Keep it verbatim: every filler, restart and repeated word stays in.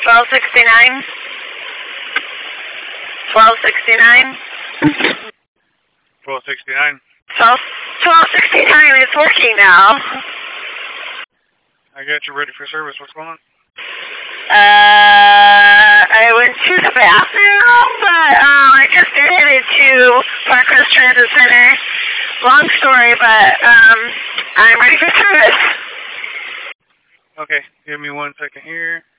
twelve sixty-nine. twelve sixty-nine. twelve sixty-nine. twelve, twelve sixty-nine is working now. I got you ready for service. What's going on? Uh, I went to the bathroom, but um, I just headed to Parkrest Transit Center. Long story, but um, I'm ready for service. Okay, give me one second here.